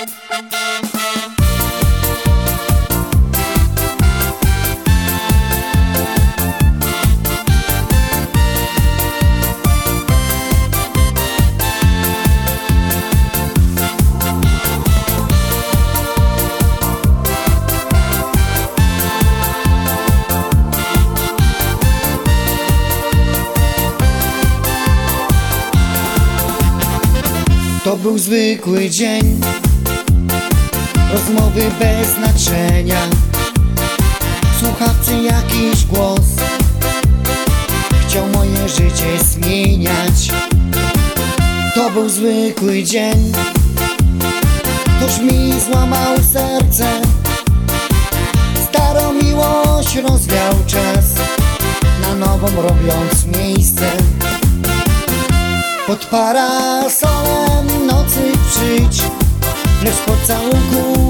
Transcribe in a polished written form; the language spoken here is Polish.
To był zwykły dzień, rozmowy bez znaczenia, w słuchawce jakiś głos chciał moje życie zmieniać. To był zwykły dzień, ktoś mi złamał serce, starą miłość rozwiał czas, na nową robiąc miejsce. Pod parasolem nocy przyjdź, lecz po całunku